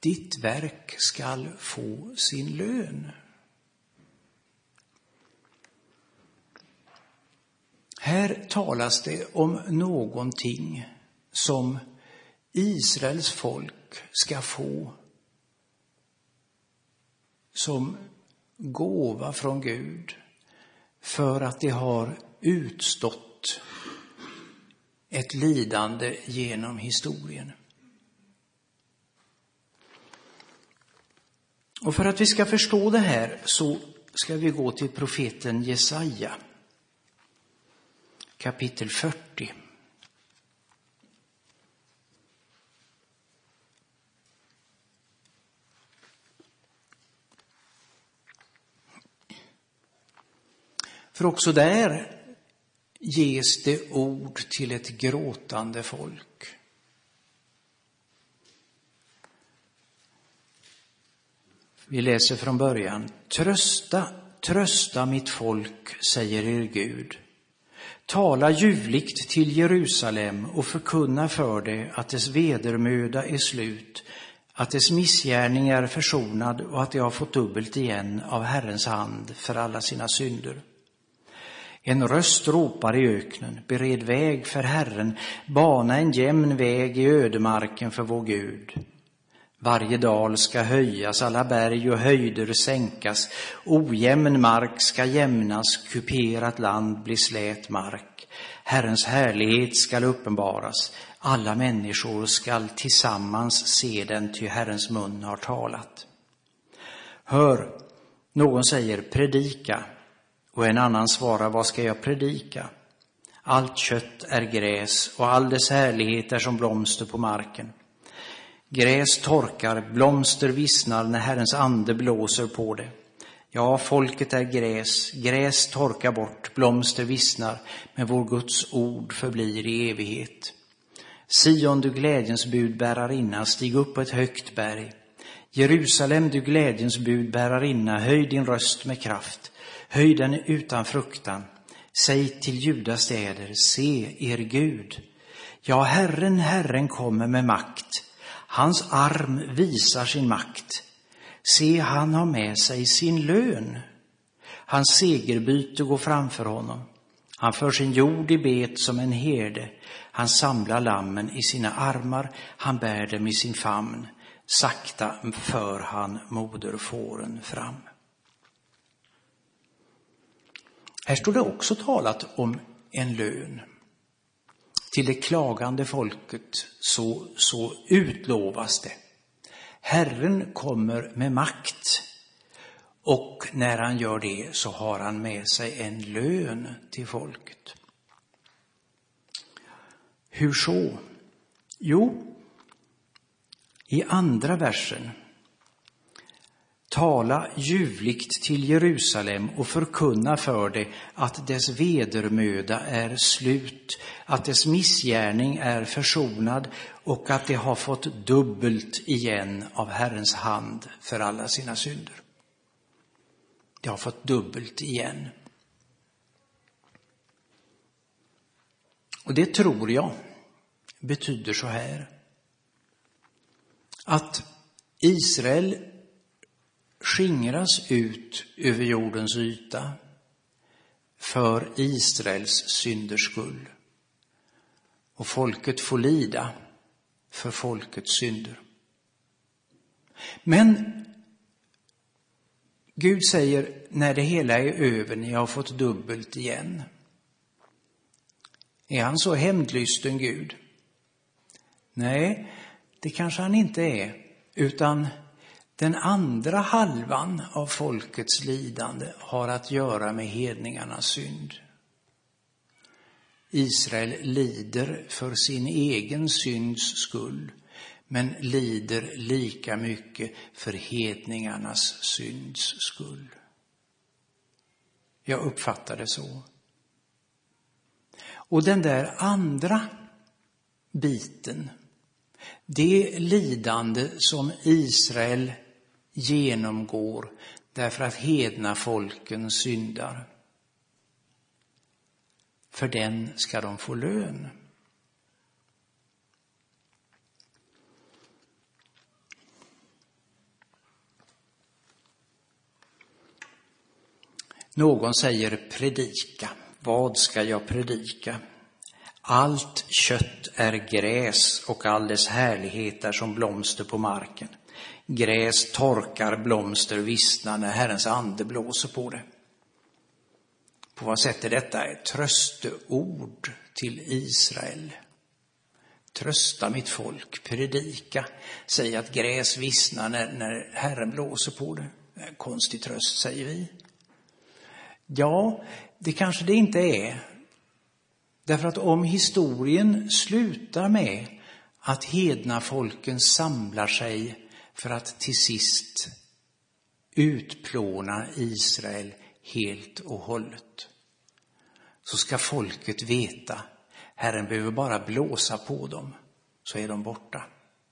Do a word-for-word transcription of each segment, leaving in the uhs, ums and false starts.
ditt verk skall få sin lön. Här talas det om någonting som Israels folk ska få som gåva från Gud för att de har utstått ett lidande genom historien. Och för att vi ska förstå det här så ska vi gå till profeten Jesaja, kapitel fyrtio. För också där ges det ord till ett gråtande folk. Vi läser från början. Trösta, trösta mitt folk, säger er Gud. Tala ljuvligt till Jerusalem och förkunna för det att dess vedermöda är slut, att dess missgärning är försonad och att det har fått dubbelt igen av Herrens hand för alla sina synder. En röst ropar i öknen, bered väg för Herren, bana en jämn väg i ödemarken för vår Gud. Varje dal ska höjas, alla berg och höjder sänkas, ojämn mark ska jämnas, kuperat land blir slät mark. Herrens härlighet ska uppenbaras, alla människor ska tillsammans se den, ty Herrens mun har talat. Hör, någon säger predika. Och en annan svarar, vad ska jag predika? Allt kött är gräs och all dess härlighet är som blomster på marken. Gräs torkar, blomster vissnar när Herrens ande blåser på det. Ja, folket är gräs, gräs torkar bort, blomster vissnar, men vår Guds ord förblir i evighet. Sion, du glädjens budbärarinna, stig upp på ett högt berg. Jerusalem, du glädjens budbärarinna, höj din röst med kraft. Höj den utan fruktan. Säg till Judas städer, se er Gud. Ja, Herren, Herren kommer med makt. Hans arm visar sin makt. Se, han har med sig sin lön. Hans segerbyte går framför honom. Han för sin jord i bet som en herde. Han samlar lammen i sina armar. Han bär dem i sin famn. Sakta för han moderfåren fram. Här står det också talat om en lön. Till det klagande folket så, så utlovas det. Herren kommer med makt. Och när han gör det så har han med sig en lön till folket. Hur så? Jo, i andra versen. Tala ljuvligt till Jerusalem och förkunna för det att dess vedermöda är slut, att dess missgärning är försonad och att det har fått dubbelt igen av Herrens hand för alla sina synder. Det har fått dubbelt igen. Och det tror jag betyder så här. Att Israel skingras ut över jordens yta för Israels synders skull. Och folket får lida för folkets synder. Men Gud säger, när det hela är över, ni har fått dubbelt igen. Är han så hämndlysten Gud? Nej, det kanske han inte är, utan den andra halvan av folkets lidande har att göra med hedningarnas synd. Israel lider för sin egen synds skull, men lider lika mycket för hedningarnas synds skull. Jag uppfattar det så. Och den där andra biten, det lidande som Israel genomgår därför att hedna folken syndar, för den ska de få lön. Någon säger predika. Vad ska jag predika? Allt kött är gräs och all dess härlighet är som blomster på marken. Gräs torkar, blomster vissnar när Herrens ande blåser på det. På vad sätt är detta ett trösteord till Israel? Trösta mitt folk, predika, säg att gräs vissnar när, när Herren blåser på det. Konstig tröst, säger vi. Ja, det kanske det inte är. Därför att om historien slutar med att hedna folken samlar sig för att till sist utplåna Israel helt och hållet, så ska folket veta, Herren behöver bara blåsa på dem så är de borta.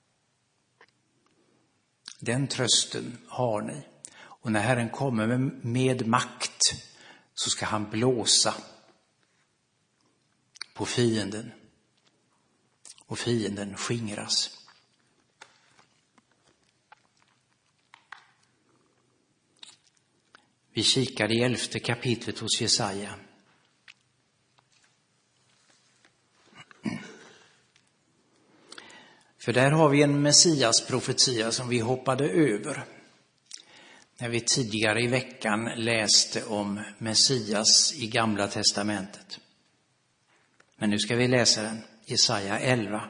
Den trösten har ni. Och när Herren kommer med, med makt så ska han blåsa på fienden och fienden skingras. Vi kikade i elfte kapitlet hos Jesaja. För där har vi en Messias profetia som vi hoppade över när vi tidigare i veckan läste om Messias i Gamla testamentet. Men nu ska vi läsa den, Jesaja elva.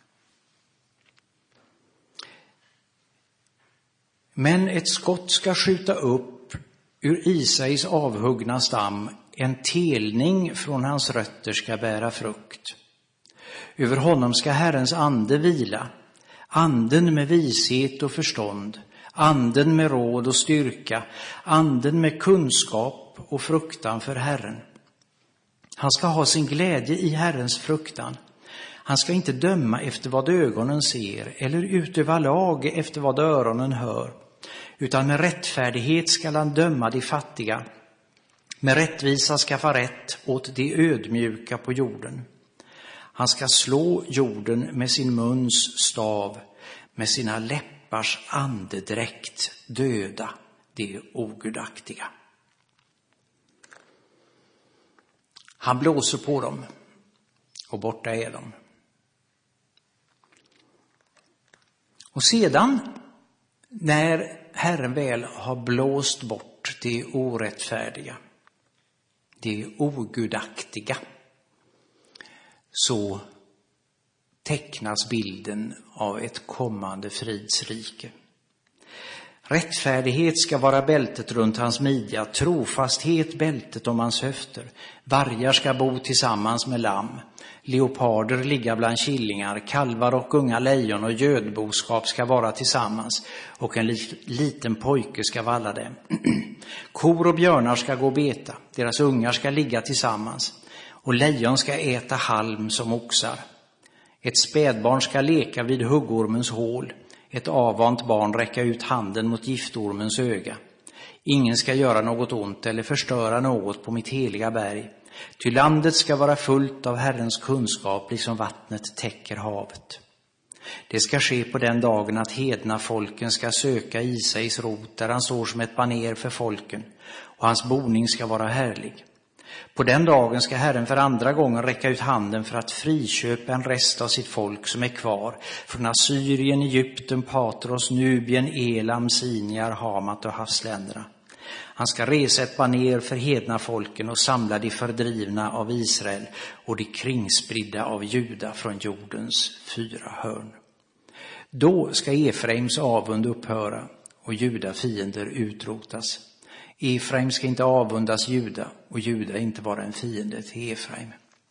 Men ett skott ska skjuta upp ur Isais avhuggna stam, en telning från hans rötter ska bära frukt. Över honom ska Herrens ande vila, anden med vishet och förstånd, anden med råd och styrka, anden med kunskap och fruktan för Herren. Han ska ha sin glädje i Herrens fruktan. Han ska inte döma efter vad ögonen ser eller utöva lag efter vad öronen hör, utan med rättfärdighet ska han döma de fattiga. Med rättvisa skaffa rätt åt de ödmjuka på jorden. Han ska slå jorden med sin muns stav, med sina läppars andedräkt döda de ogudaktiga. Han blåser på dem och borta är de. Och sedan, när Herren väl har blåst bort det orättfärdiga, det ogudaktiga, så tecknas bilden av ett kommande fridsrike. Rättfärdighet ska vara bältet runt hans midja, trofasthet bältet om hans höfter. Vargar ska bo tillsammans med lamm, leoparder ligga bland killingar, kalvar och unga lejon och gödboskap ska vara tillsammans, och en liten pojke ska valla dem. Kor och björnar ska gå och beta, deras ungar ska ligga tillsammans, och lejon ska äta halm som oxar. Ett spädbarn ska leka vid huggormens hål, ett avvant barn räcka ut handen mot giftormens öga. Ingen ska göra något ont eller förstöra något på mitt heliga berg, ty landet ska vara fullt av Herrens kunskap liksom vattnet täcker havet. Det ska ske på den dagen att hedna folken ska söka Isais rot, där han står som ett baner för folken, och hans boning ska vara härlig. På den dagen ska Herren för andra gången räcka ut handen för att friköpa en rest av sitt folk som är kvar från Assyrien, Egypten, Patros, Nubien, Elam, Siniar, Hamat och havsländerna. Han ska resa ett baner för hedna folken och samla de fördrivna av Israel och de kringspridda av Juda från jordens fyra hörn. Då ska Efraims avund upphöra och Juda fiender utrotas. Efraim ska inte avundas Juda och Juda inte vara en fiende till Efraim.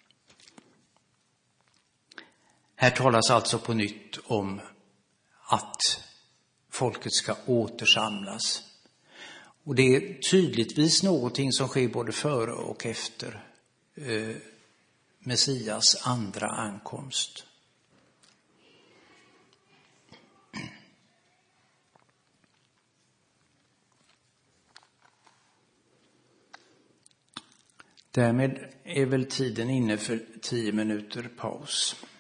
Här talas alltså på nytt om att folket ska återsamlas. Och det är tydligtvis någonting som sker både före och efter eh, Messias andra ankomst. Därmed är väl tiden inne för tio minuter paus.